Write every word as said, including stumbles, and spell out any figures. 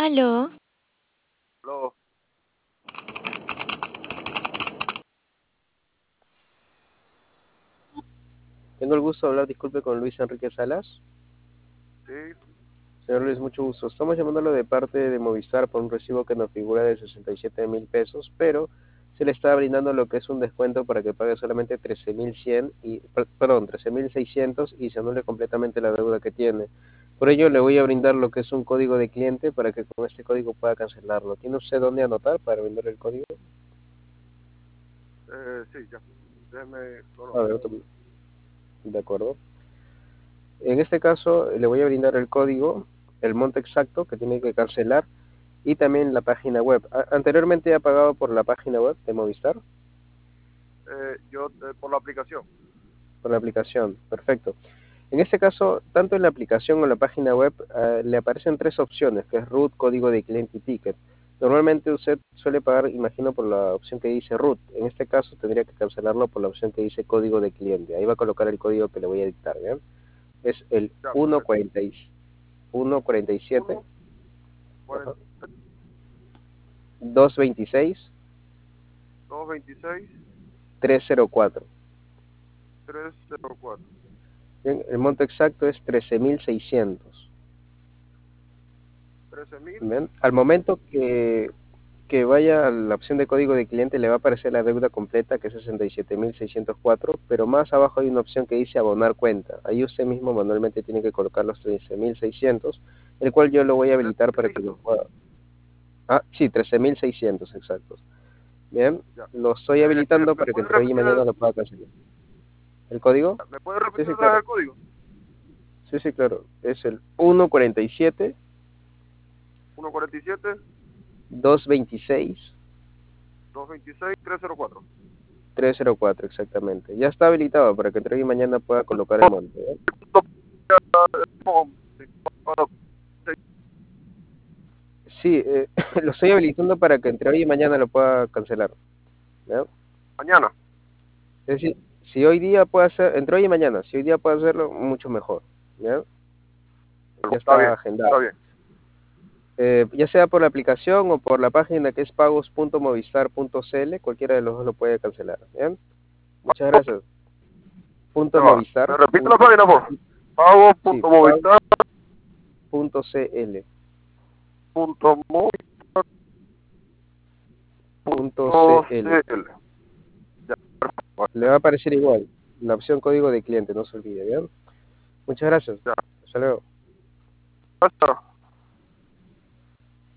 Aló, Aló, Tengo el gusto de hablar, disculpe, con Luis Enrique Salas. sí, Señor Luis, mucho gusto. Estamos llamándolo de parte de Movistar por un recibo que nos figura de sesenta y siete mil pesos, pero se le está brindando lo que es un descuento para que pague solamente trece mil cien y, per- perdón, trece mil seiscientos y se anule completamente la deuda que tiene. Por ello le voy a brindar lo que es un código de cliente para que con este código pueda cancelarlo. ¿Tiene usted dónde anotar para brindar el código? eh, sí, ya. Déjeme, no, no. A ver, otro- de acuerdo. En este caso le voy a brindar el código, el monto exacto que tiene que cancelar y también la página web. A- Anteriormente ha pagado por la página web de Movistar, Eh, yo, eh, por la aplicación. por la aplicación. Perfecto. En este caso, tanto en la aplicación o en la página web eh, le aparecen tres opciones, que es root, código de cliente y ticket. Normalmente usted suele pagar, imagino, por la opción que dice root. En este caso tendría que cancelarlo por la opción que dice código de cliente. Ahí va a colocar el código que le voy a dictar, ¿bien? Es el Ya, uno perfecto. cuarenta y uno cuarenta y siete, Uno, ajá, cuarenta, doscientos veintiséis, dos, veintiséis, trescientos cuatro. tres, cero, cuatro. Bien, el monto exacto es trece mil seiscientos. Trece mil. Bien, al momento que, que vaya a la opción de código de cliente le va a aparecer la deuda completa que es sesenta y siete mil seiscientos cuatro, pero más abajo hay una opción que dice abonar cuenta. Ahí usted mismo manualmente tiene que colocar los trece mil seiscientos, el cual yo lo voy a habilitar para que lo pueda... Ah, sí, trece mil seiscientos exactos. Bien, Ya. lo estoy Eh, ¿me, habilitando me para que puede entre hoy y repetir mañana el, lo pueda cancelar. ¿El código? ¿me puede Sí, repetir sí, otra vez claro. el código? Sí, sí, claro. Es el uno cuarenta y siete, Uno, cuarenta y siete, doscientos veintiséis, dos, veintiséis, tres, cero, cuatro. trescientos cuatro exactamente. Ya está habilitado para que entre hoy y mañana pueda colocar el monto, ¿eh? Sí, eh, lo estoy habilitando para que entre hoy y mañana lo pueda cancelar, ¿ya? Mañana. Es decir, si hoy día puede hacer, entre hoy y mañana, si hoy día puede hacerlo, mucho mejor, ¿ya? Ya Está está bien, está agendado. bien. Eh, ya sea por la aplicación o por la página que es pagos punto movistar punto c l, cualquiera de los dos lo puede cancelar, ¿ya? Muchas gracias. Ya Punto va. movistar, ¿Me repite la punto, página, por favor? sí, pagos.cl, punto cl. Pagos.movistar.cl. Ya, Le va a aparecer igual, la opción código de cliente, no se olvide, ¿bien? Muchas gracias. ya. Hasta luego. Basta.